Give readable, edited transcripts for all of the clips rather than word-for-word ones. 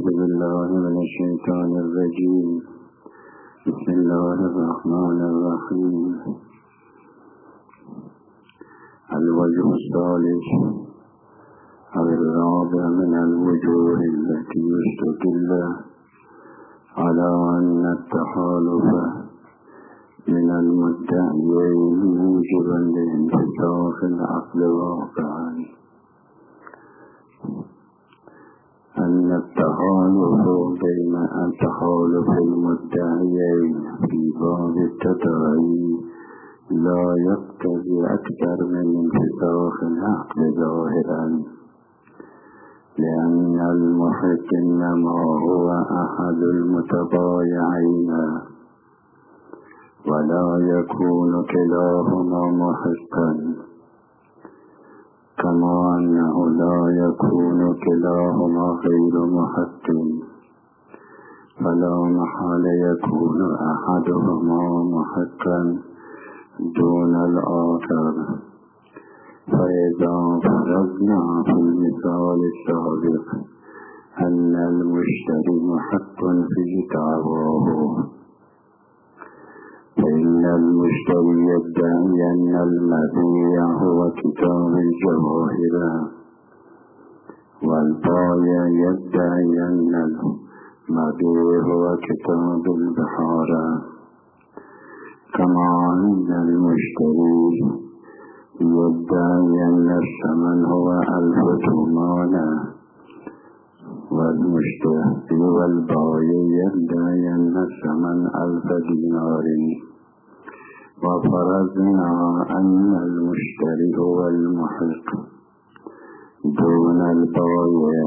بالله من الشيطان الرجيم. بسم الله الرحمن الرحيم. الوجه الثالث أو الرابع من الوجوه التي يستدل على أن التحالف من المدعيين موجبا لانفساخ العقل واقعا، أن التحالف المدعيين في باب التداعي لا يقتضي أكثر من انفساخ العقل ظاهرا، لأن المحق إنما هو أحد المتبايعين، ولا يكون كلاهما محقا، كما أنه لا يكون كلاهما غير محق، فلا محال يكون أحدهما محقا دون الآخر. فإذا فرضنا في المثال السابق أن المشتري محق في دعواه، فإن المشتري يدعي أن المبيع هو كتاب الجواهر، والبائع يدعي أن المبيع هو كتاب البحار، كما أن المشتري يدعي أن الثمن هو 1000 تومان، والمشتري والبائع يدعي أن الثمن 1000 دينار. وفرضنا أن المشتري هو المحق دون البائع،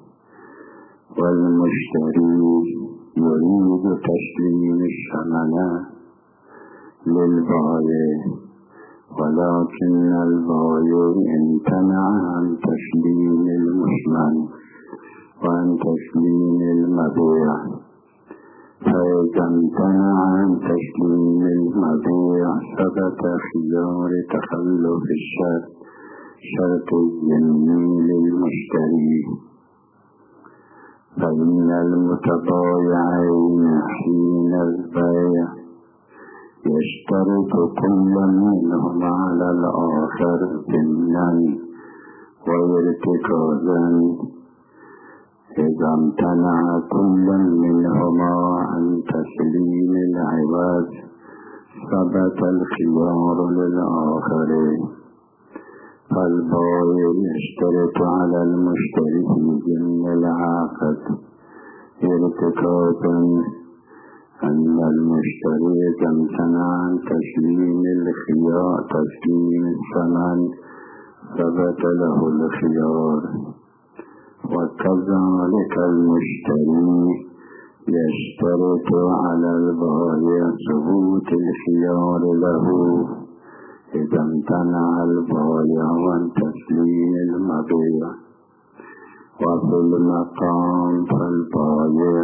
والمشتري يريد تسليم الثمن للبائع، ولكن البائع امتنع عن تسليم المثمن وعن تسليم المبيع. فإذا امتنع عن تسليم المبيع ثبت خيار تخلف الشرط، شرط الذمي للمشتري، فإن المتبايعين حين البيع يشترط كل منهما على الآخر ضمنا وارتكازا. إذا امتنع كل منهما عن تسليم العوض ثبت الخيار للآخر، فالبائع يشترط على المشتري في ضمن العقد ارتكازا أن المشتري إذا امتنع عن تسليم الثمن ثبت له الخيار. وكذلك المشتري يشترط على البائع ثبوت الخيار له إذا امتنع البائع عن تسليم المبيع. وفي المقام فالبائع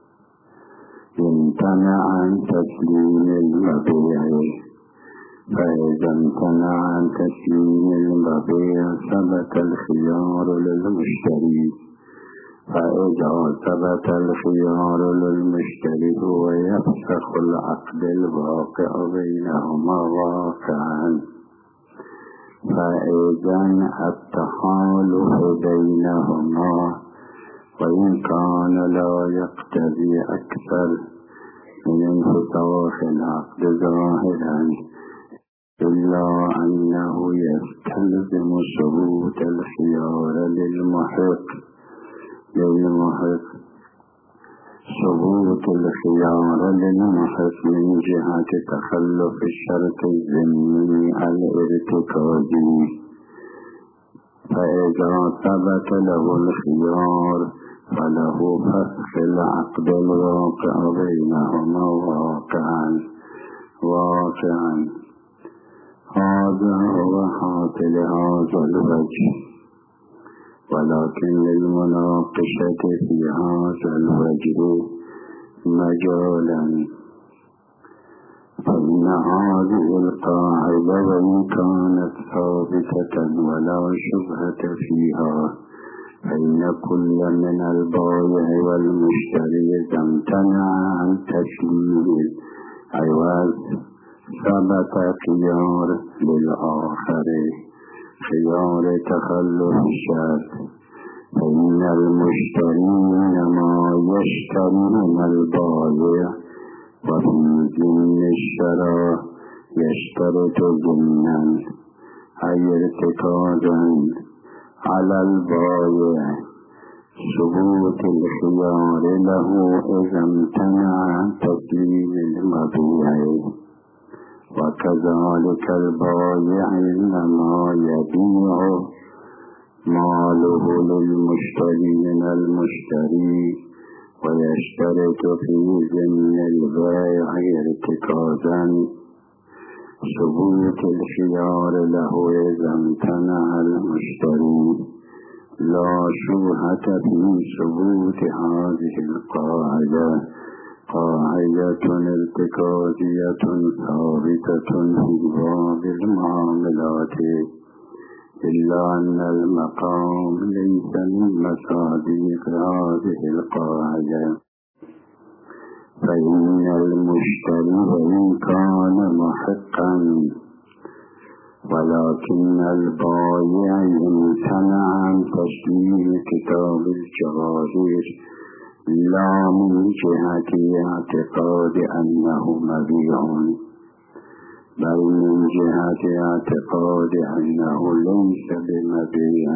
امتنع عن تسليم المبيع، فإذا امتنع عن تسليم المبيع ثبت الخيار للمشتري. فإذا ثبت الخيار للمشتري هو يفسخ العقد الواقع بينهما واقعا. فإذا التحالف بينهما وإن كان لا يقتضي أكثر من انفساخ العقد ظاهرا، إلا أنه يستلزم ثبوت الخيار للمحق ثبوت الخيار للمحق من جهة تخلف الشرط الذمي الارتكازي. فإذا ثبت له الخيار فله فسخ العقد الواقع بينهما واقعا. هذا هو حاصل هذا الوجه، ولكن للمناقشة في هذا الوجه مجالا، فإن هذه القاعدة وإن كانت ثابتة ولا شبهة فيها فإن كل من البائع والمشتري إذا امتنع عن تسليم العوض ثبت خيار للآخر خيار تخلف الشرط. فإن المشتري إنما يشتري من البائع وفي ضمن الشراء يشترط ضمنا أي ارتكازا على البائع ثبوت الخيار له إذا امتنع عن تسليم المبيع. وكذلك البائع إنما يبيع ماله للمشتري من المشتري ويشترط في ضمن البيع ارتكازا ثبوت الخيار له إذا امتنع المشتري. لا شبهة في ثبوت هذه القاعدة، قاعدة ارتكازية ثابتة في باب المعاملات، إلا أن المقام ليس من مصادق هذه القاعدة. فإن المشتري وإن كان محقا ولكن البائع يمتنع عن تسليم كتاب الجواهر لا من جهة اعتقاد أنه مبيع بل من جهة اعتقاد أنه ليس بمبيع،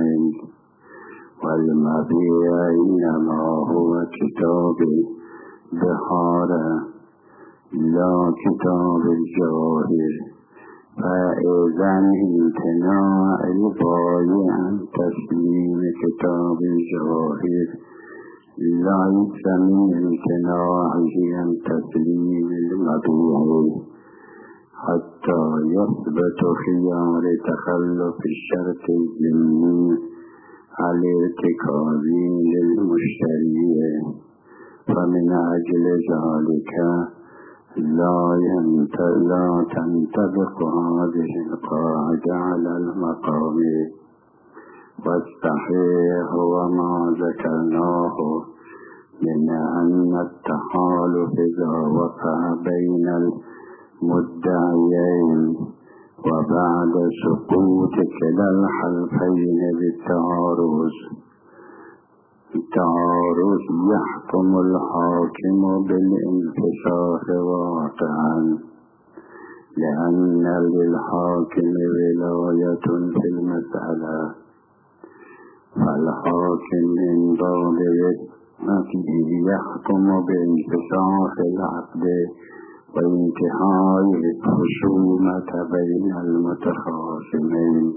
والمبيع إنما هو كتاب بحارة لا كتاب الجواهر. فإذا امتناع البائع عن تسليم كتاب الجواهر ليس من امتناعه عن تسليم المبيع حتى يثبت خيار تخلف الشرط الضمني الارتكازي للمشتري. فمن أجل ذلك لا تنطبق هذه القاعدة على المقام. والصحيح وما ذكرناه من أن التحالف إذا وقع بين المدعيين وبعد سقوط كلا الحلفين بالتعارض يحكم الحاكم بالانفساخ واقعا، لأن للحاكم ولاية في المسألة. فالحاكم من باب نفسه يحكم بانفساخ العقد وانتهاء الخصومة بين المتخاصمين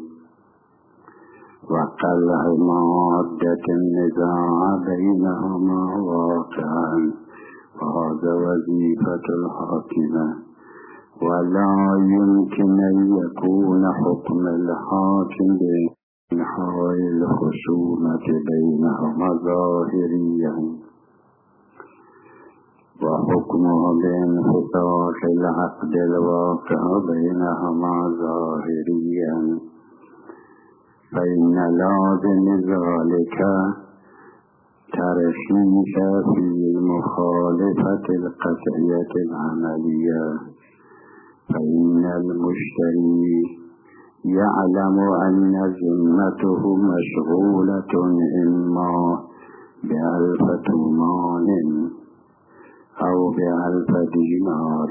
وقلع مادة النزاع بينهما واقعا، وهذا وظيفة الحاكم. ولا يمكن أن يكون حكم الحاكم بإنهاء الخصومة بينهما ظاهريا وحكمه بانفساخ العقد الواقع بينهما ظاهريا. فإن لازم ذلك ترخيص في المخالفة القطعية العملية. فإن المشتري يعلم أن ذمته مشغولة إما ب1000 تومان أو ب1000 دينار،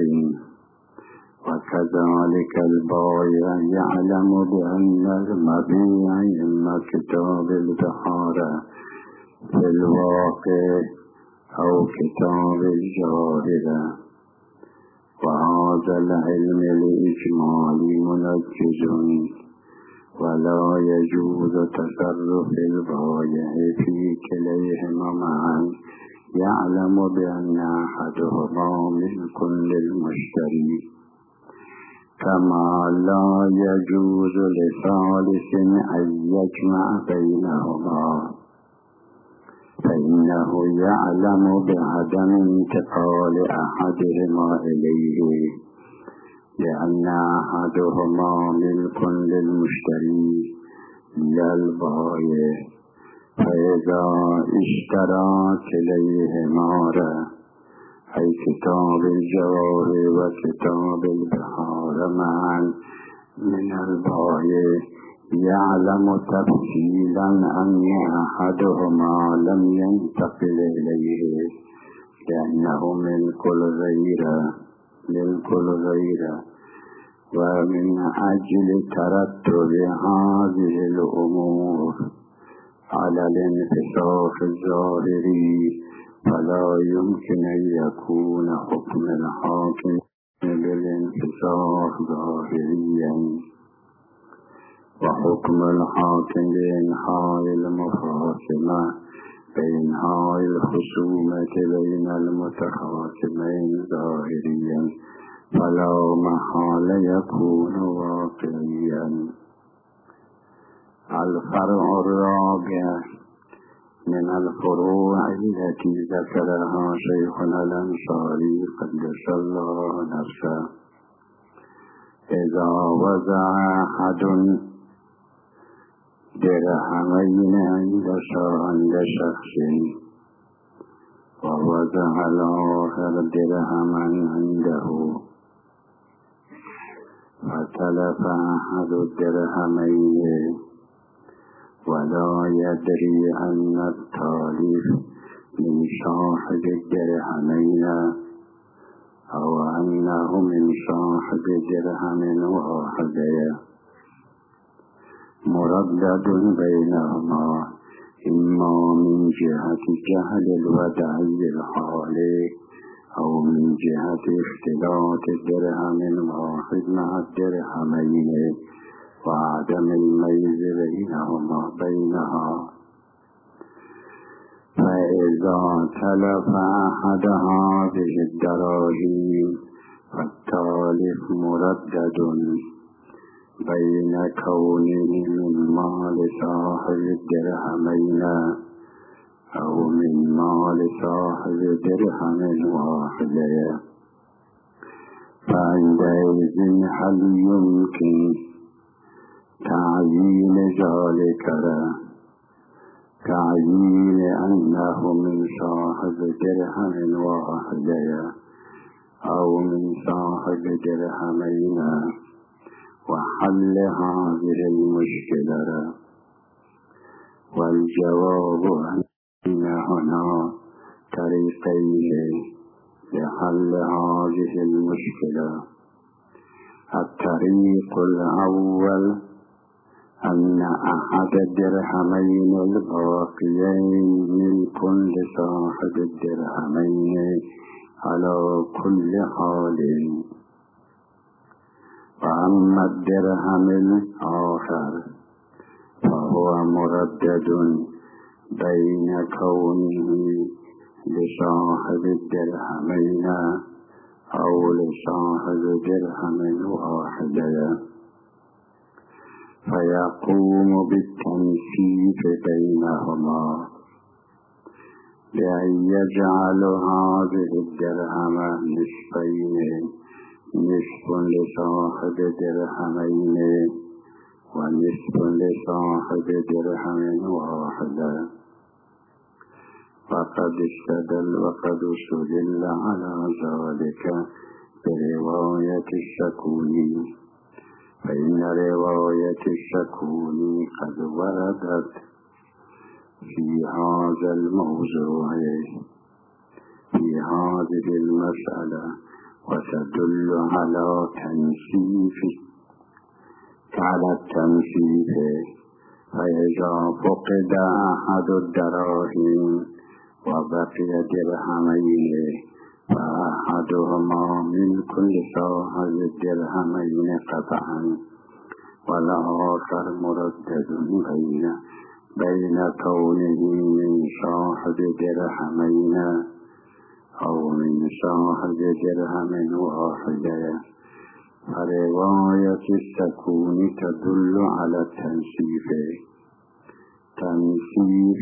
وكذلك البائع يعلم بأن المبيع إما كتاب البحارة في الواقع أو كتاب الجواهر. وهذا العلم الإجمالي منجز، ولا يجوز تصرف البائع في كليهما معا يعلم بأن أحدهما ملك للمشتري، كما لا يجوز لثالث أن يجمع بينهما، فإنه يعلم بعدم انتقال أحدهما إليه، لأن أحدهما ملك للمشتري لا البائع، فإذا اشترى كليهما أي كتاب الجواهر وكتاب البحار معا من البايع يعلم تفصيلا أن أحدهما لم ينتقل إليه لأنه ملك الغير ومن أجل ترتب هذه الأمور على الانفساخ الظاهري فلا يمكن أن يكون حكم الحاكم بالانفساخ ظاهريا وحكم الحاكم بإنهاء المخاصمة بإنهاء الخصومة بين المتخاصمين ظاهريا فلا محال يكون واقعيا. الفرع الرابع من الفروع التي ذكرها شيخنا الأنصاري قدس الله نفسه إذا وضع أحد درهمين عند شخص ووضع الآخر درهما عنده فتلف أحد الدرهمين ولا يدري أن التالف من صاحب الدرهمين أو أنه من صاحب درهم واحد مردد بينهما إما من جهة جهل الودعي الحالي أو من جهة اختلاط الدرهم واحد مع الدرهمين وعدم الميز بينها. فإذا تلف أحد هذه الدراهم فالتالف مردد بين كونه من مال صاحب الدرهمين أو من مال صاحب درهم واحد. فعندئذ هل يمكن تعيين ذلك تعيين أنه من صاحب درهم واحد أو من صاحب درهمين وحل هذه المشكلة؟ والجواب أن هنا طريقين لحل هذه المشكلة. الطريق الأول أن أحد الدرهمين الباقيين ملك لصاحب الدرهمين على كل حال، وأما الدرهم الآخر فهو مردد بين كونه لصاحب الدرهمين أو لصاحب درهم واحد. فيقوم بالتنسيق بينهما بأن يجعل هذه الدرهم نصفين، نصف لصاحب درهمين ونصف لصاحب درهم واحد. وقد استدل على ذلك برواية الشكوني، فإن رواية الشكوني قد وردت في هذا الموضوع في هذه المسألة وتدل على التنسيف. فإذا فقد أحد الدراهم وبقي درهمين فأحدهما من كل صاحب الدرهمين قطعا والآخر مردد بين كونه من صاحب درهمين أو من صاحب درهم واحد. فرواية السكون تدل على التنسيف، تنسيف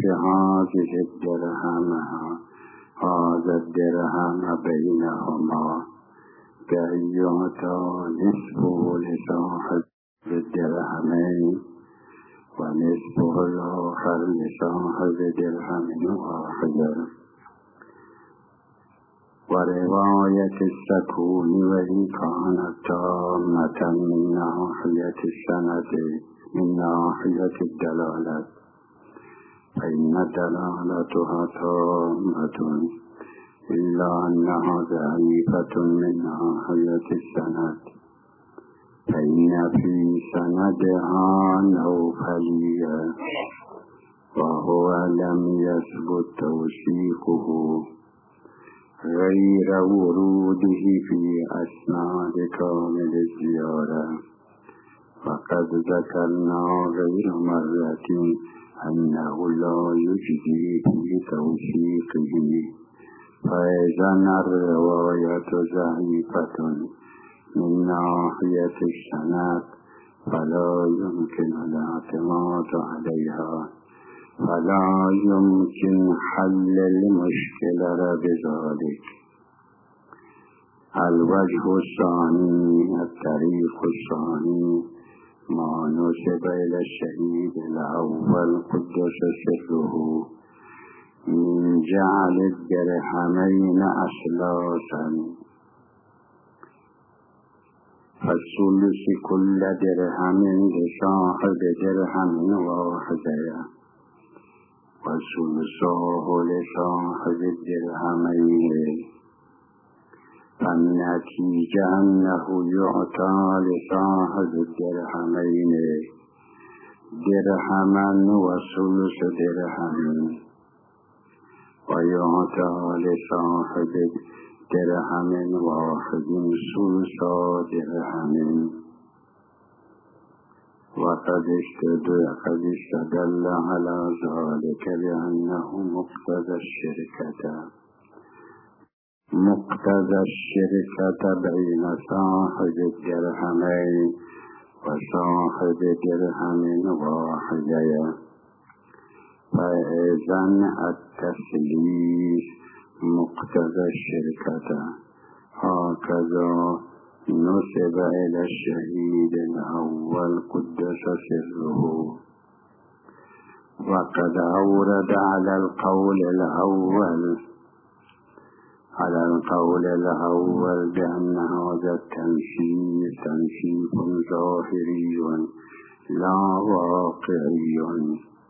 هذا الدرهم بينهما كأن يعطى نصفه لصاحب الدرهمين و نصفه الآخر لصاحب درهم واحد. و روایت السکون و این کانت تامة من ناحیت السند من ناحیت الدلالت فإن دلالتها تامة إلا أنها ضعيفة من ناحية السند، فإن في سندها نوفليا وهو لم يثبت توثيقه غير وروده في أسناد كامل الزيارة. وقد ذكرنا غير مرة أنه لا يجزي في توثيقه، فإذا الرواية ضعيفة من ناحية السند فلا يمكن الاعتماد عليها، فلا يمكن حل المشكلة بذلك. الوجه الثاني الطريق الثاني ما نسب إلى الشهيد الأول قدس سره من جعل الدرهمين أثلاثا، فالثلث كل درهم لصاحب درهم واحد، وثلثاه لصاحب الدرهمين. فالنتيجة أنه يعطى لصاحب الدرهمين درهما وثلث درهم، ويعطى لصاحب درهم واحد ثلثا درهم. وقد استدل على ذلك بأنه مقتضى الشركة بين صاحب الدرهمين وصاحب درهم واحد، فإذن التثليث مقتضى الشركة. هكذا نسب إلى الشهيد الأول قدس سره. وقد أورد على القول الأول بأن هذا التنسيب تنسيب ظاهري لا واقعي،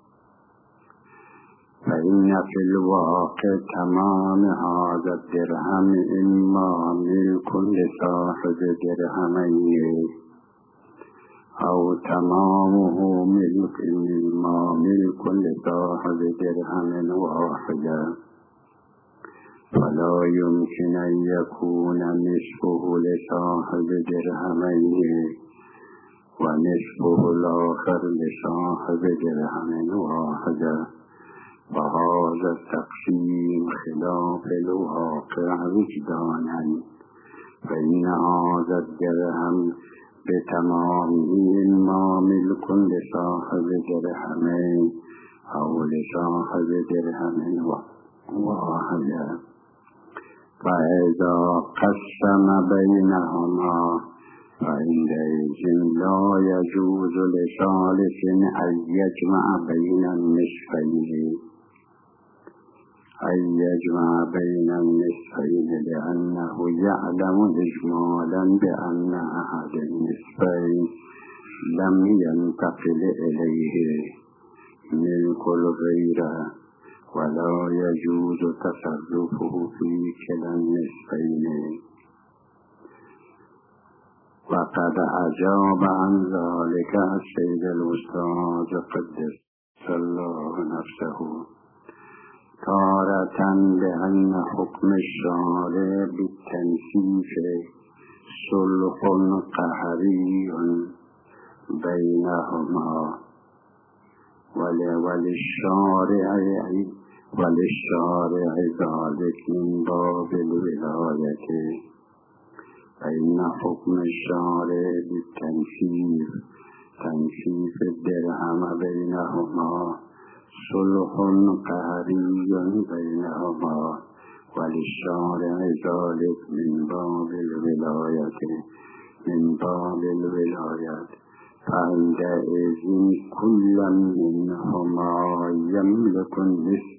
فإن في الواقع تمام هذا الدرهم إما ملك لصاحب درهمين أو تمامه ملك لصاحب درهم واحد، فلا يمكن أن يكون نصفه لصاحب درهمين ونصفه الآخر لصاحب درهم واحد. وهذا التقسيم خلاف الواقع وجدانا، فإن هذا الدرهم بتمامه إما ملك لصاحب درهمين أو لصاحب درهم واحد. فإذا قسم بينهما فعندئذ لا يجوز لثالث أن يجمع بين النصفين لأنه يعلم إجمالا بأن أحد النصفين لم ينتقل إليه ملك الغير، ولا يجوز تصرفه في كلا النصفين. وقد أجاب عن ذلك السيد الأستاذ قدس الله نفسه تارة بأن حكم الشارع بالتنسيف صلح قهري بينهما، وللشارع ذلك من باب الولاية، فإن حكم الشارع بالتنسيف تنسيف الدرهم بينهما صلح قهري بينهما، وللشارع ذلك من باب الولاية فعندئذ كل منهما يملك النصف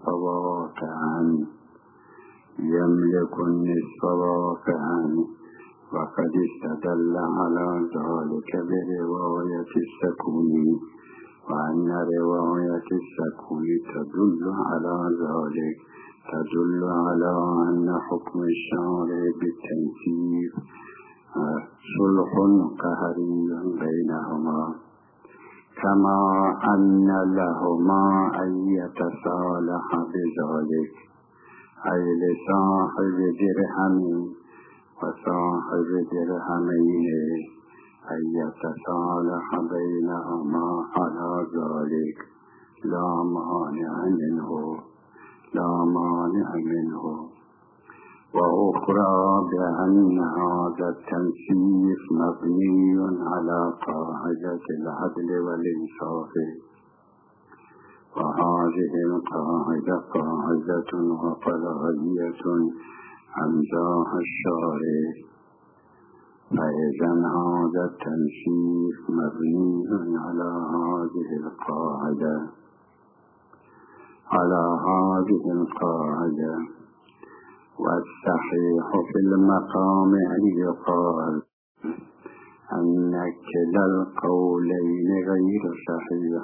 واقعا وقد استدل على ذلك برواية السكون، وأن رواية السكون تدل على ذلك، تدل على أن حكم الشارع بالتنسيق صلح قهري بينهما، كما أن لهما أن يتصالح بذلك، أي لصاحب درهم وصاحب درهمين أن يتصالح بينهما على ذلك، لا مانع منه. وأخرى بأن هذا التنسيق مبني على قاعدة العدل والإنصاف، وهذه القاعدة قاعدة وقضائية أمضاها الشارع، فإذا هذا التنسيق مبني على هذه القاعدة، والصحيح في المقام أن يقال أن كلا القولين غير صحيح.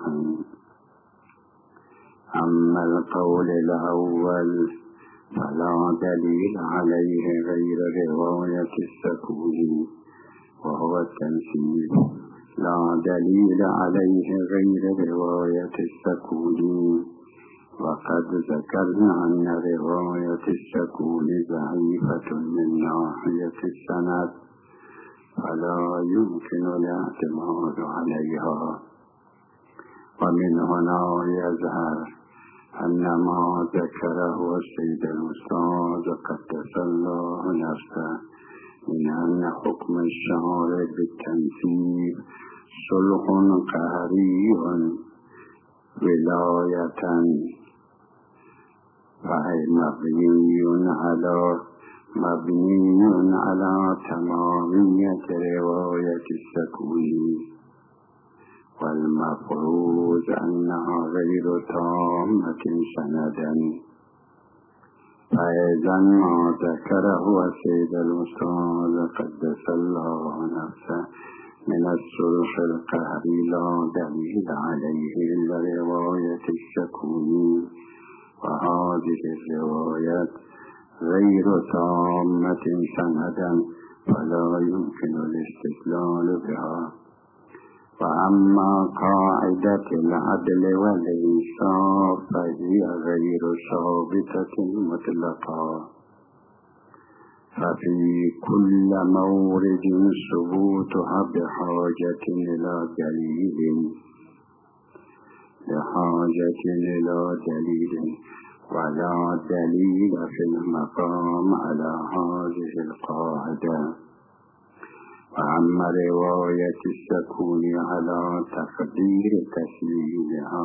أما القول الأول فلا دليل عليه غير رواية السكون وهو التنسيق، لا دليل عليه غير رواية السكون، وقد ذكرنا أن رواية السكون ضعيفة من ناحية السند، فلا يمكن الاعتماد عليها. ومن هنا يظهر أن ما ذكره السيد الأستاذ قدس الله نفسه من أن حكم الشارع بالتنسيق صلح قهري ولاية، فهي مبني على تمامية رواية السكون، والمفروض أنها غير تامة سندا. فإذا ما ذكره السيد الأستاذ قدس الله نفسه من الصلح القهري لا دليل عليه إلا رواية السكون، وهذه الروايات غير تامة سندا، فلا يمكن الاستدلال بها. وأما قاعدة العدل والإنصاف فهي غير ثابتة مطلقا، ففي كل مورد ثبوتها بحاجة إلى دليل ولا دليل في المقام على هذه القاعدة. وأما رواية السكون على تقدير تسليمها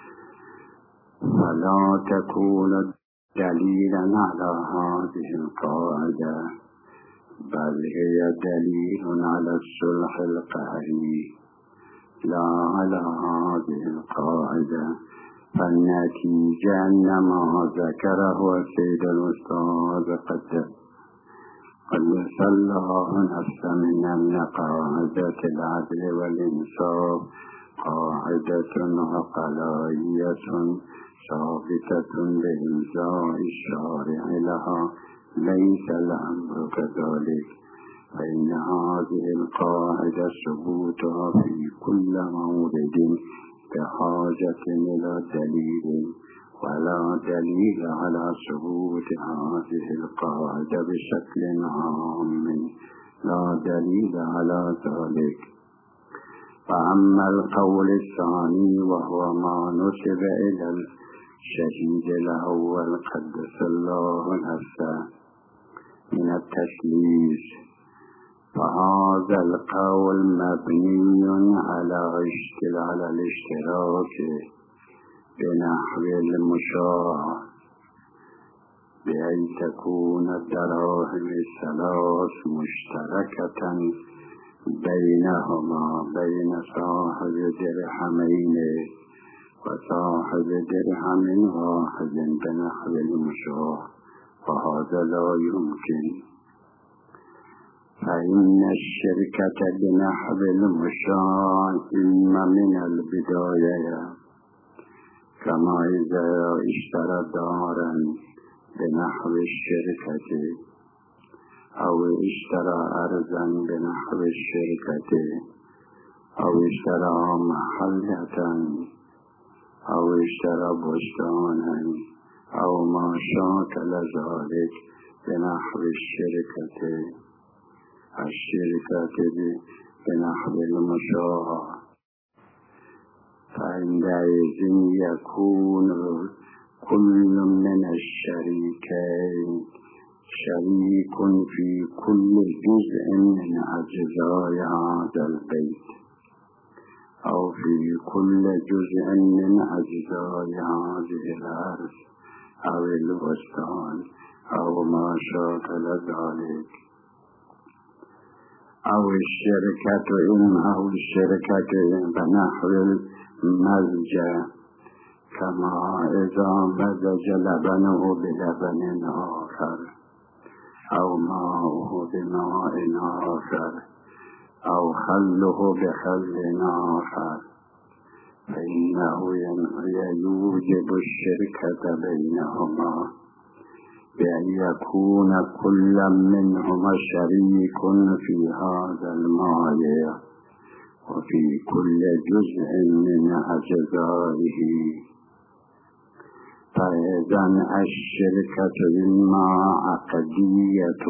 فلا تكون دليلا على هذه القاعدة، بل هي دليل على الصلح القهري لا على هذه القاعدة. فالنتيجة أن ما ذكره السيد الأستاذ قدس الله نفسه من أن قاعدة العدل والإنصاف قاعدة عقلائية ثابتة بإمضاء الشارع لها، ليس الأمر كذلك، فإن هذه القاعدة ثبوتها في كل مورد بحاجة إلى دليل، ولا دليل على ثبوت هذه القاعدة بشكل عام، لا دليل على ذلك. فأما القول الثاني وهو ما نسب إلى الشهيد الأول قدس الله نفسه من التثليث، فهذا القول مبني على الاشتراك بنحو المشاع، بأن تكون الدراهم الثلاث مشتركة بينهما بين صاحب درهمين وصاحب درهم واحد بنحو المشاع، وهذا لا يمكن. فإن الشركة بنحو المشاع إما من البداية، كما إذا اشترى دارا بنحو الشركة أو اشترى أرضا بنحو الشركة أو اشترى محلة أو اشترى بستانا أو ما شاكل ذلك بنحو الشركة بنحو المشاع، فعندئذ يكون كل من الشريكين شريك في كل جزء من أجزاء هذا البيت أو في كل جزء من أجزاء هذه الأرض أو البستان أو ما شاكل ذلك. أو الشركة بنحو المزج، كما إذا مزج لبنه بلبن آخر أو ماءه بماء آخر أو خله بخل آخر، فإنه يوجب الشركة بينهما بأن يكون كل منهما شريك في هذا المال وفي كل جزء من أجزائه. فإذا الشركة إما عقدية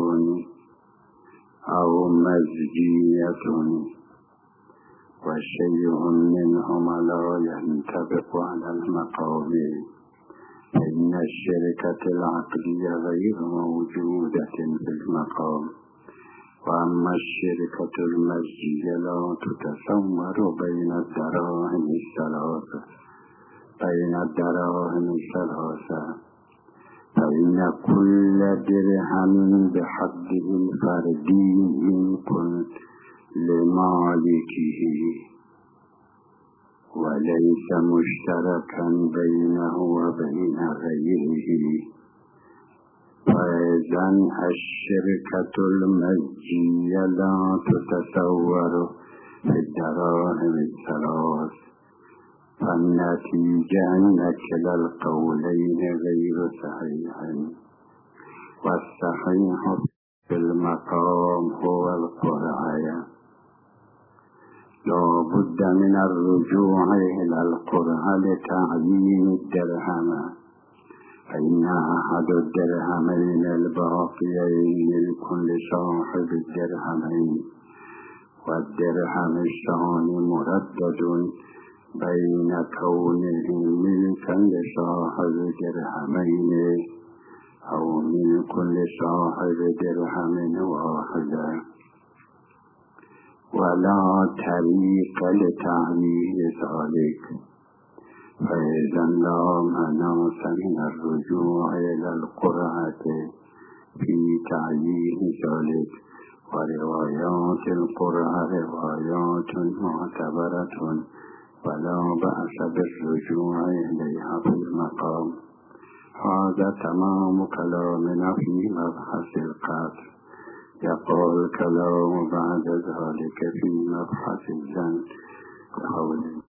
أو مزجية، وشيء منهما لا ينطبق على المقام، إن الشركة العقدية غير موجودة في المقام، وأما الشركة المزجية لا تتصور بين الدراهم الثلاثة، فإن كل درهم بحده الفردي يكون لمالكه وليس مشتركا بينه وبين غيره. فإذا الشركة المزجية لا تتصور في الدراهم الثلاث، فالنتيجة أن كلا القولين غير صحيح، والصحيح في المقام هو القرعة. لا بد من الرجوع إلى القرعة لتعيين الدرهم، فإن أحد الدرهمين الباقيين لكل صاحب الدرهمين، والدرهم الثاني مردد بين كونه ملكا لصاحب درهمين أو ملك لصاحب درهم واحد، ولا طريق لتعيين ذلك. فإذا لا مناص من الرجوع إلى القرعة في تعيين ذلك، وروايات القرعة روايات معتبرة ولا بأس بالرجوع إليها في المقام. هذا تمام كلامنا في مبحث القتل. يقول الكلام بعد ذلك في مبحث الزن.